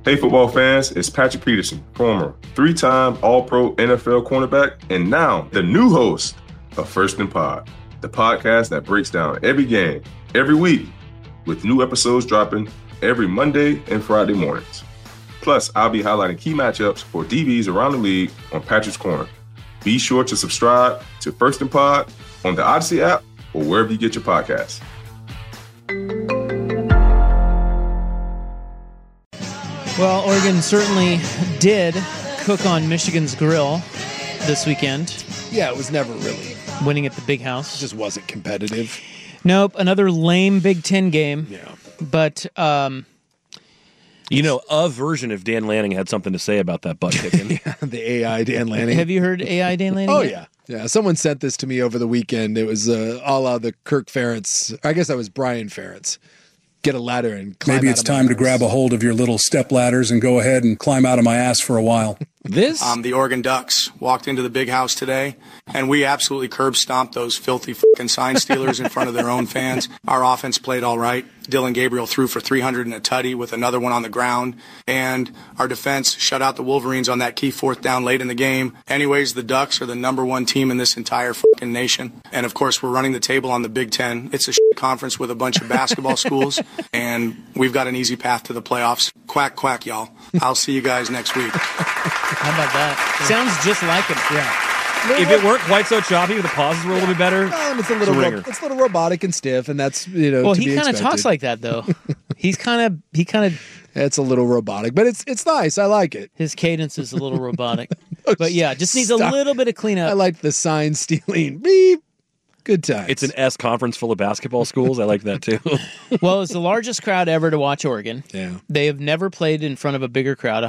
Hey, football fans, it's Patrick Peterson, former three-time All-Pro NFL cornerback, and now the new host of First and Pod, the podcast that breaks down every game, every week, with new episodes dropping every Monday and Friday mornings. Plus, I'll be highlighting key matchups for DBs around the league on Patrick's Corner. Be sure to subscribe to First and Pod on the Odyssey app or wherever you get your podcasts. Well, Oregon certainly did cook on Michigan's grill this weekend. Yeah, it was never really. Winning at the Big House. It just wasn't competitive. Nope, another lame Big Ten game. Yeah. But, a version of Dan Lanning had something to say about that butt kicking. Yeah, the AI Dan Lanning. Have you heard AI Dan Lanning? Oh, yet? yeah. Yeah, someone sent this to me over the weekend. It was a la the Kirk Ferentz. I guess that was Brian Ferentz. Get a ladder and climb Maybe out it's of my time to ass. grab a hold of your little step ladders and go ahead and climb out of my ass for a while. The Oregon Ducks walked into the Big House today, and we absolutely curb stomped those filthy fucking sign stealers in front of their own fans. Our offense played all right. Dylan Gabriel threw for 300 and a tutty with another one on the ground, and our defense shut out the Wolverines on that key fourth down late in the game. Anyways, the Ducks are the number one team in this entire fucking nation, and of course we're running the table on the Big Ten. It's a shit conference with a bunch of basketball schools, and we've got an easy path to the playoffs. Quack, quack, y'all. I'll see you guys next week. How about that? Sounds just like him. Yeah. If it weren't quite so choppy, the pauses were a little bit better. It's a little ringer. robotic and stiff, and that's Well, to he be kind of expected. talks like that though. He kind of It's a little robotic, but it's nice. I like it. his cadence is a little robotic. But yeah, just needs a Stop. little bit of I cleanup. like the sign stealing. Beep. Good times. It's an S conference full of basketball schools. I like that too. Well, it's the largest crowd ever to watch Oregon. Yeah. They have never played in front of a bigger crowd,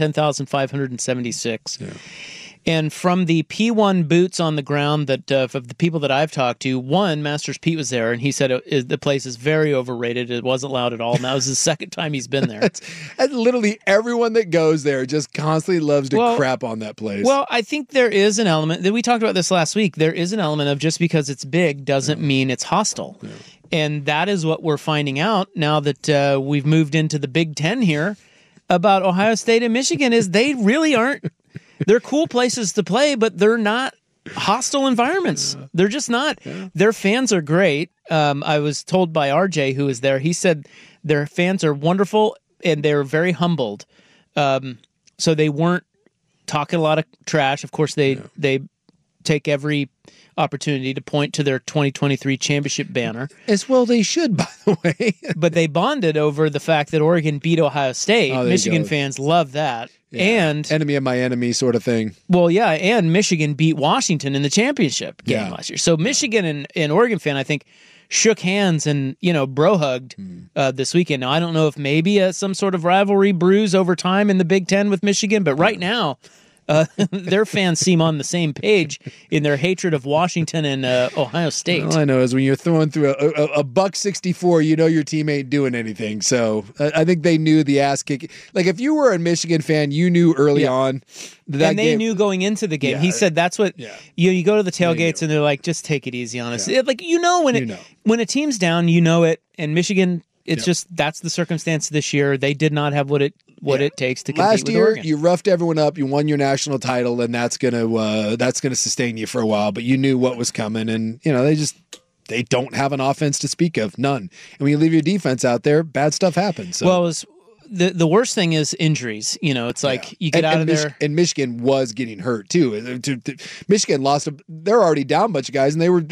110,576. Yeah. And from the P1 boots on the ground that of the people that I've talked to, one, Masters Pete was there, and he said the place is very overrated. It wasn't loud at all, and that was the second time he's been there. And literally everyone that goes there just constantly loves to Well- crap on that place. Well, I think there is an element that we talked about this last week. There is an element of just because it's big doesn't mean it's hostile. Yeah. And that is what we're finding out now that we've moved into the Big Ten here about Ohio State and Michigan is they really aren't. They're cool places to play, but they're not hostile environments. They're just not. Yeah. Their fans are great. I was told by RJ, who was there, he said their fans are wonderful and they're very humbled. So they weren't talking a lot of trash. Of course, they take every opportunity to point to their 2023 championship banner. As well they should, by the way. But they bonded over the fact that Oregon beat Ohio State. Michigan fans love that. Yeah. And enemy of my enemy sort of thing. Well, yeah, and Michigan beat Washington in the championship game last year. So Michigan and Oregon fan, I think, shook hands and, bro hugged this weekend. Now, I don't know if maybe some sort of rivalry brews over time in the Big Ten with Michigan, but right now, their fans seem on the same page in their hatred of Washington and Ohio State. All I know is when you're throwing through a $1.64, your team ain't doing anything. So I think they knew the ass kick. Like if you were a Michigan fan, you knew early on that and they knew going into the game. Yeah. He said that's what you go to the tailgates and they're like, just take it easy on us. Yeah. Like when a team's down, it. And Michigan, it's just that's the circumstance this year. They did not have what it takes to compete Last with year, Oregon. you roughed everyone up. You won your national title, and that's gonna sustain you for a while. But you knew what was coming, and they don't have an offense to speak of, none. And when you leave your defense out there, bad stuff happens. So. Well, the worst thing is injuries. You get out of there. And Michigan was getting hurt too. Michigan lost. They're already down a bunch of guys, and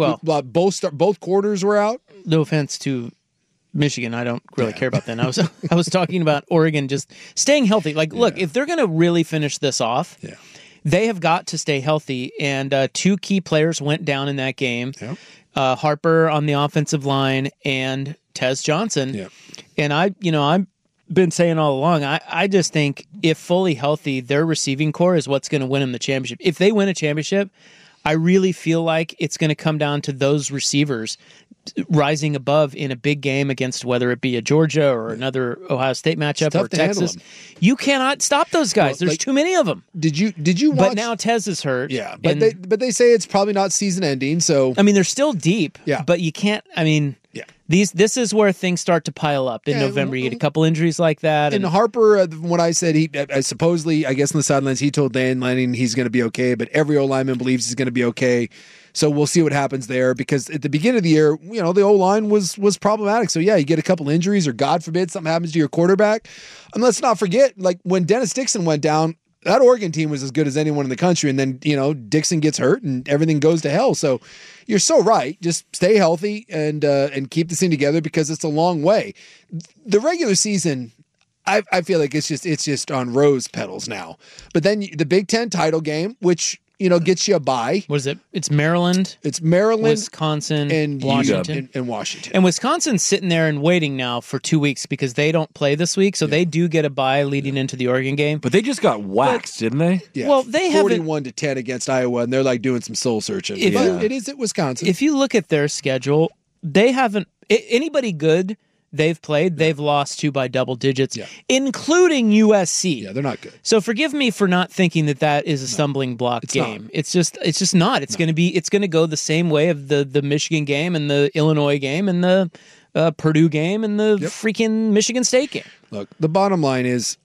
both quarters were out. No offense to Michigan, I don't really care about that. I was talking about Oregon just staying healthy. Look, if they're going to really finish this off, they have got to stay healthy. And two key players went down in that game. Yeah. Harper on the offensive line and Tez Johnson. Yeah. And I've been saying all along, I just think if fully healthy, their receiving core is what's going to win them the championship. If they win a championship, I really feel like it's going to come down to those receivers rising above in a big game against whether it be a Georgia or another Ohio State matchup or Texas. You cannot stop those guys. There's too many of them. Did you watch? But now Tez is hurt. Yeah, but they say it's probably not season ending. So they're still deep. Yeah, but you can't. This is where things start to pile up in November. You get a couple injuries like that. And Harper, when I said supposedly, I guess in the sidelines, he told Dan Lanning he's going to be okay, but every O-lineman believes he's going to be okay. So we'll see what happens there, because at the beginning of the year, the O-line was problematic. So yeah, you get a couple injuries, or God forbid something happens to your quarterback. And let's not forget, like when Dennis Dixon went down, that Oregon team was as good as anyone in the country. And then, Dixon gets hurt and everything goes to hell. So you're so right. Just stay healthy and keep this thing together, because it's a long way. The regular season, I feel like it's just on rose petals now. But then the Big Ten title game, which, gets you a bye. What is it? It's Maryland. It's Maryland, Wisconsin, and Washington. And Washington. And Wisconsin's sitting there and waiting now for 2 weeks because they don't play this week, so they do get a bye leading into the Oregon game. But they just got waxed, didn't they? Yeah. Well, they 41-10 against Iowa, and they're like doing some soul searching. It is at Wisconsin. If you look at their schedule, they haven't anybody good they've played, they've lost to by double digits, including USC. Yeah, they're not good. So forgive me for not thinking that is a stumbling block game. Not. It's just not. It's going to go the same way of the Michigan game and the Illinois game and the Purdue game and the freaking Michigan State game. Look, the bottom line is,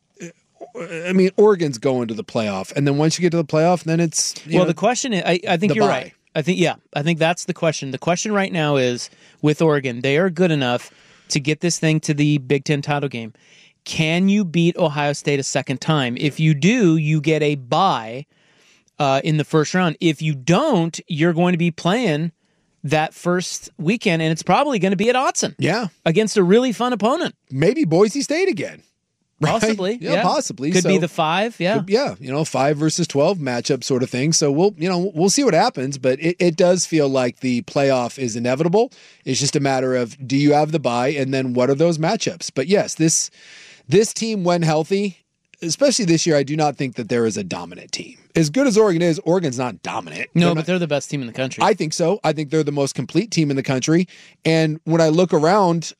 Oregon's going to the playoff, and then once you get to the playoff, then it's the question is, I think you're right. I think that's the question. The question right now is, with Oregon, they are good enough to get this thing to the Big Ten title game. Can you beat Ohio State a second time? If you do, you get a bye in the first round. If you don't, you're going to be playing that first weekend, and it's probably going to be at Autzen. Yeah. Against a really fun opponent. Maybe Boise State again. Right? Possibly. Yeah, possibly. Could be the 5, yeah. 5 versus 12 matchup sort of thing. So we'll see what happens, but it does feel like the playoff is inevitable. It's just a matter of, do you have the bye, and then what are those matchups? But yes, this team, when healthy, especially this year, I do not think that there is a dominant team. As good as Oregon is, Oregon's not dominant. But they're the best team in the country. I think so. I think they're the most complete team in the country. And when I look around,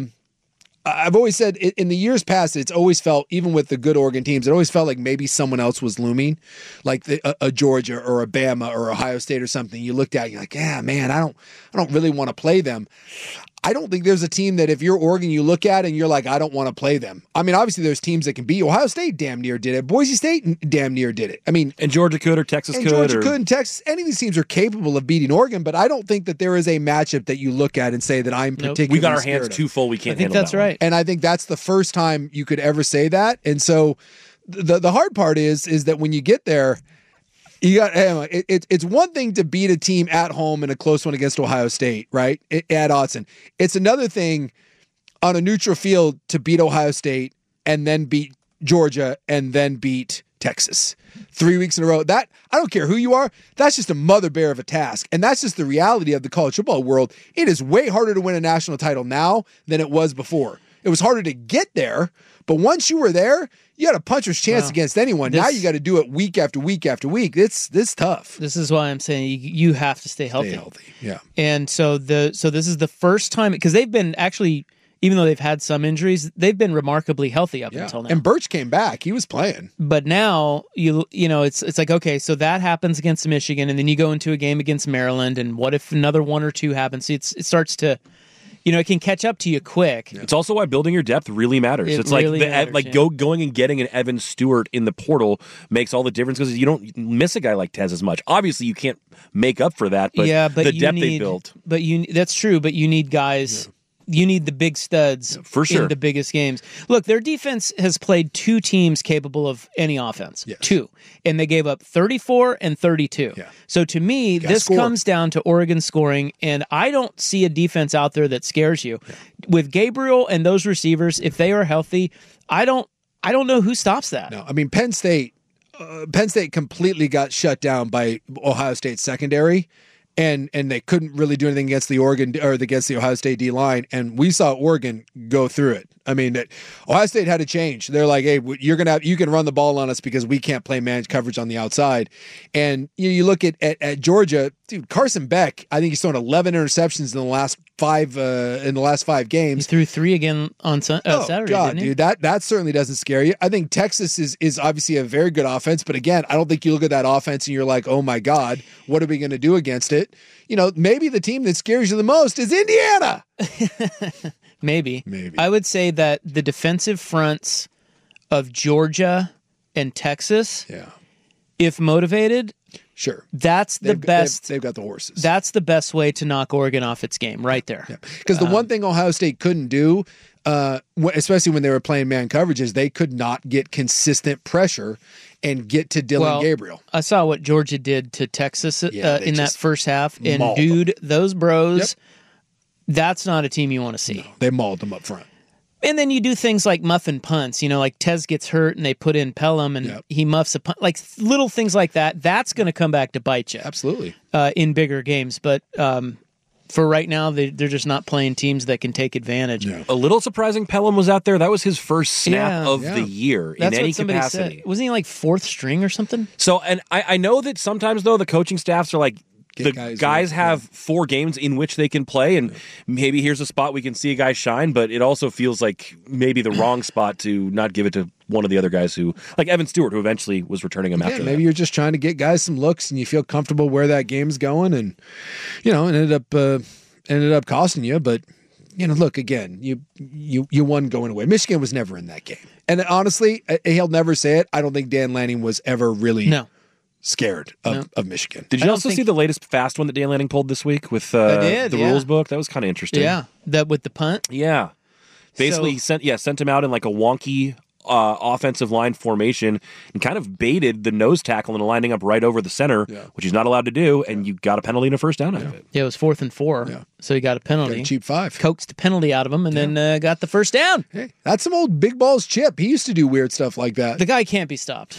I've always said in the years past, it's always felt, even with the good Oregon teams, it always felt like maybe someone else was looming, like a Georgia or a Bama or Ohio State or something. You looked at, you're like, yeah, man, I don't really want to play them. I don't think there's a team that if you're Oregon, you look at and you're like, I don't want to play them. Obviously there's teams that can beat. Ohio State damn near did it. Boise State damn near did it. And Georgia could, or Texas could. Georgia could, and Texas. Any of these teams are capable of beating Oregon, but I don't think that there is a matchup that you look at and say that I'm particularly We got our hands too full. We can't. I think that's right. And I think that's the first time you could ever say that. And so the hard part is that when you get there, you got it's one thing to beat a team at home in a close one against Ohio State, right? At Autzen. It's another thing on a neutral field to beat Ohio State and then beat Georgia and then beat Texas 3 weeks in a row. That, I don't care who you are, that's just a mother bear of a task. And that's just the reality of the college football world. It is way harder to win a national title now than it was before. It was harder to get there, but once you were there, you had a puncher's chance against anyone. Now you got to do it week after week after week. It's tough. This is why I'm saying you have to stay healthy. Yeah. And so this is the first time, because they've been actually, even though they've had some injuries, they've been remarkably healthy up until now. And Birch came back; he was playing. But now it's like, okay, so that happens against Michigan, and then you go into a game against Maryland, and what if another one or two happens? It starts to. It can catch up to you quick. It's also why building your depth really matters. It's really like matters, going and getting an Evan Stewart in the portal makes all the difference, because you don't miss a guy like Tez as much. Obviously, you can't make up for that, but the depth they built. But that's true. But you need guys. You need the big studs for sure in the biggest games. Look, their defense has played two teams capable of any offense. Yes. Two. And they gave up 34 and 32. Yeah. So to me, this comes down to Oregon scoring, and I don't see a defense out there that scares you. Yeah. With Gabriel and those receivers, if they are healthy, I don't know who stops that. No, Penn State completely got shut down by Ohio State secondary. And they couldn't really do anything against the Ohio State D line, and we saw Oregon go through it. I mean, Ohio State had to change. They're like, hey, you can run the ball on us because we can't play man coverage on the outside. And you look at Georgia, dude, Carson Beck, I think he's thrown 11 interceptions in the last 5 games. He threw 3 again on Saturday. God, didn't he? dude, that certainly doesn't scare you. I think Texas is obviously a very good offense, but again, I don't think you look at that offense and you're like, oh my God, what are we going to do against it? Maybe the team that scares you the most is Indiana. Maybe. I would say that the defensive fronts of Georgia and Texas, if motivated, sure, that's the best. They've got the horses. That's the best way to knock Oregon off its game, right there. Because the one thing Ohio State couldn't do, especially when they were playing man coverage, is they could not get consistent pressure and get to Dylan Gabriel. I saw what Georgia did to Texas in that first half, and dude, those bros. That's not a team you want to see. No, they mauled them up front. And then you do things like muffin punts, like Tez gets hurt and they put in Pelham and he muffs a punt, like little things like that. That's going to come back to bite you. Absolutely. In bigger games. But for right now, they're just not playing teams that can take advantage. Yeah. A little surprising Pelham was out there. That was his first snap of the year in any capacity. Wasn't he like 4th string or something? So, and I know that sometimes, though, the coaching staffs are like, the guys have 4 games in which they can play, and maybe here's a spot we can see a guy shine, but it also feels like maybe the wrong spot to not give it to one of the other guys who, like Evan Stewart, who eventually was returning him after that. Maybe you're just trying to get guys some looks and you feel comfortable where that game's going, and, ended up costing you, but look, again, you won going away. Michigan was never in that game. And honestly, he'll never say it. I don't think Dan Lanning was ever really scared of Michigan. Did you also see the latest fast one that Dan Lanning pulled this week with the rules book? That was kind of interesting. Yeah, that with the punt? Yeah. Basically, he sent him out in like a wonky offensive line formation and kind of baited the nose tackle into lining up right over the center, which he's not allowed to do, and you got a penalty and a first down out of it. Yeah, it was 4th and 4, so he got a penalty. Got a cheap 5. Coaxed the penalty out of him, and then got the first down. Hey, that's some old big balls Chip. He used to do weird stuff like that. The guy can't be stopped.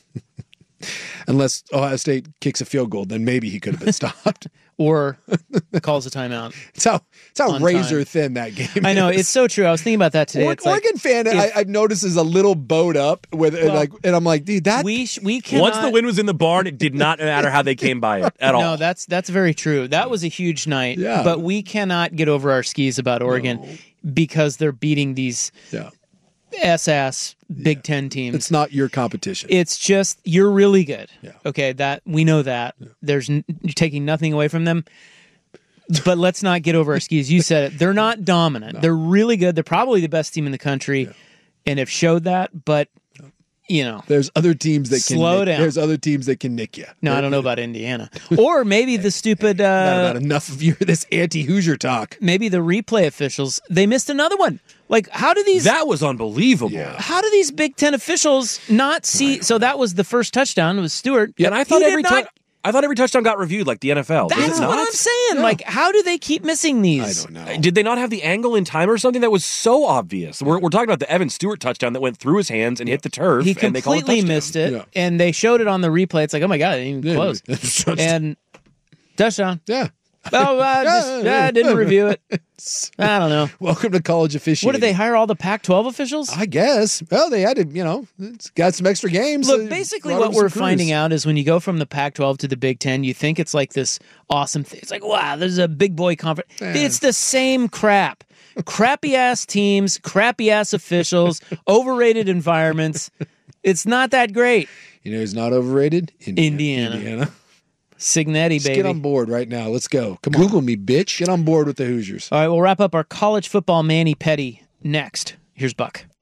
Unless Ohio State kicks a field goal, then maybe he could have been stopped. Or calls a timeout. It's how razor thin that game is. I know, it's so true. I was thinking about that today. Oregon fan, I've noticed, is a little bowed up with and I'm like, dude, that we cannot. Once the win was in the barn, it did not matter how they came by it at all. No, that's very true. That was a huge night. Yeah. But we cannot get over our skis about Oregon because they're beating these ass Big Ten teams. It's not your competition. It's just you're really good. Yeah. Okay, that we know that. Yeah. You're taking nothing away from them. But let's not get over our skis. You said it. They're not dominant. No. They're really good. They're probably the best team in the country, and have showed that. But there's other teams that can slow down. There's other teams that can nick you. No, I don't know about Indiana, or maybe the stupid. Not enough of this anti-Hoosier talk. Maybe the replay officials. They missed another one. Like, how do these... That was unbelievable. Yeah. How do these Big Ten officials not see... So that was the first touchdown, was Stewart. Yeah, and I thought every touchdown got reviewed like the NFL. That's what I'm saying. Yeah. Like, how do they keep missing these? I don't know. Did they not have the angle in time or something? That was so obvious. We're talking about the Evan Stewart touchdown that went through his hands and hit the turf. He completely missed it, and they showed it on the replay. It's like, oh my God, it didn't even close. And touchdown. Yeah. Oh, I didn't review it. I don't know. Welcome to college officiating. What, did they hire all the Pac-12 officials? I guess. Well, they had to, got some extra games. Look, basically what we're finding out is when you go from the Pac-12 to the Big Ten, you think it's like this awesome thing. It's like, wow, there's a big boy conference. It's the same crap. Crappy-ass teams, crappy-ass officials, overrated environments. It's not that great. You know who's not overrated? Indiana. Signetti, baby. Get on board right now. Let's go. Come on. Google me, bitch. Get on board with the Hoosiers. All right, we'll wrap up our college football mani-pedi next. Here's Buck.